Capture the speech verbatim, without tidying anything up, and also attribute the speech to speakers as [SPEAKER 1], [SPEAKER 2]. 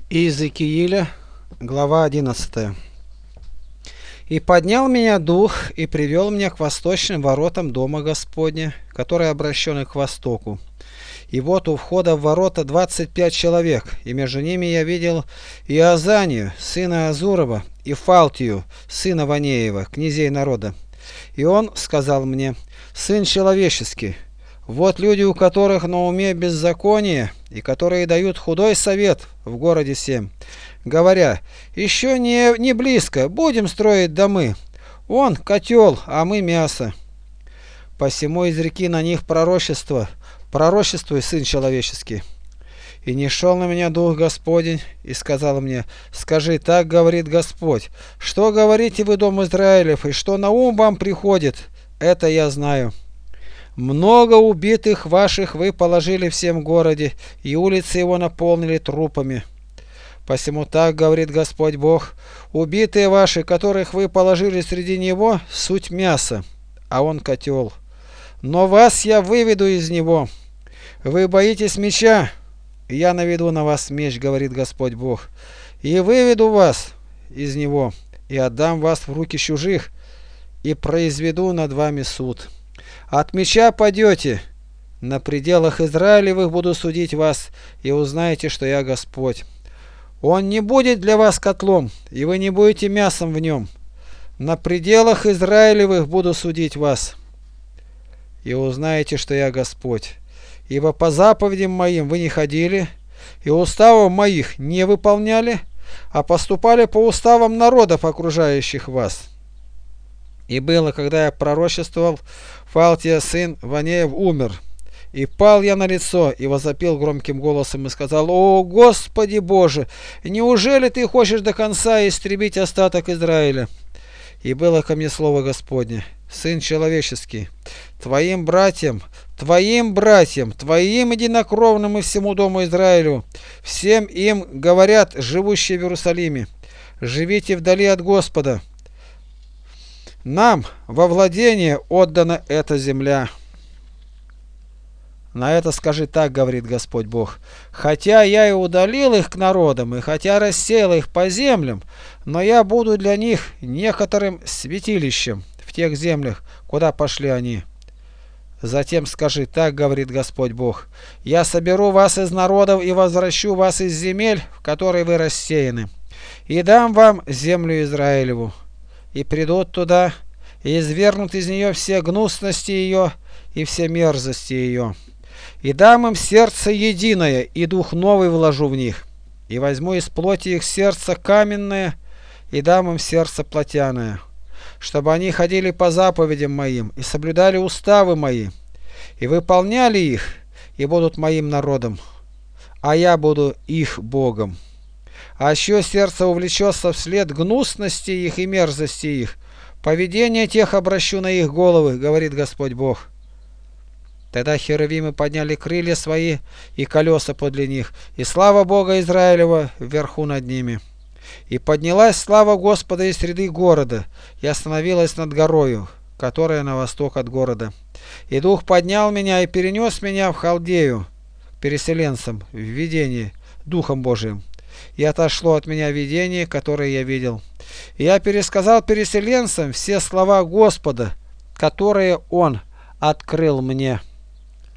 [SPEAKER 1] Иезекииля, глава одиннадцатая. «И поднял меня дух, и привел меня к восточным воротам дома Господня, которые обращены к востоку. И вот у входа в ворота двадцать пять человек, и между ними я видел Иозанию, сына Азурова, и Фалтию, сына Ванеева, князей народа. И он сказал мне: сын человеческий, вот люди, у которых на уме беззаконие, и которые дают худой совет в городе сем, говоря: еще не, не близко, будем строить домы. Он котел, а мы мясо. Посему изреки на них пророчество, пророчествуй, сын человеческий. И не шел на меня Дух Господень, и сказал мне: скажи, так говорит Господь, что говорите вы, дом Израилев, и что на ум вам приходит, это я знаю. Много убитых ваших вы положили в всем городе, и улицы его наполнили трупами. Посему так говорит Господь Бог: убитые ваши, которых вы положили среди него, суть мясо, а он котел. Но вас я выведу из него. Вы боитесь меча, и я наведу на вас меч, говорит Господь Бог, и выведу вас из него, и отдам вас в руки чужих, и произведу над вами суд. От меча падете, на пределах Израилевых буду судить вас, и узнаете, что я Господь. Он не будет для вас котлом, и вы не будете мясом в нем. На пределах Израилевых буду судить вас, и узнаете, что я Господь. Ибо по заповедям моим вы не ходили, и уставам моих не выполняли, а поступали по уставам народов, окружающих вас. И было, когда я пророчествовал, Фалтия, сын Ванеев, умер. И пал я на лицо, и возопил громким голосом, и сказал: «О, Господи Боже, неужели ты хочешь до конца истребить остаток Израиля?» И было ко мне слово Господне: сын человеческий, твоим братьям, твоим братьям, твоим единокровным и всему дому Израилю, всем им говорят, живущие в Иерусалиме: живите вдали от Господа. Нам во владение отдана эта земля. На это скажи, так говорит Господь Бог: хотя я и удалил их к народам, и хотя рассеял их по землям, но я буду для них некоторым святилищем в тех землях, куда пошли они. Затем скажи, так говорит Господь Бог: я соберу вас из народов и возвращу вас из земель, в которые вы рассеяны, и дам вам землю Израилеву. И придут туда, и извергнут из нее все гнусности ее и все мерзости ее. И дам им сердце единое, и дух новый вложу в них. И возьму из плоти их сердце каменное, и дам им сердце плотяное, чтобы они ходили по заповедям моим, и соблюдали уставы мои, и выполняли их, и будут моим народом, а я буду их Богом. А еще сердце увлечется вслед гнусности их и мерзости их, поведение тех обращу на их головы, говорит Господь Бог. Тогда херувимы подняли крылья свои и колеса подле них, и слава Бога Израилева вверху над ними. И поднялась слава Господа из среды города, и остановилась над горою, которая на восток от города. И Дух поднял меня и перенес меня в Халдею, к переселенцам, в видении Духом Божиим. И отошло от меня видение, которое я видел. И я пересказал переселенцам все слова Господа, которые Он открыл мне.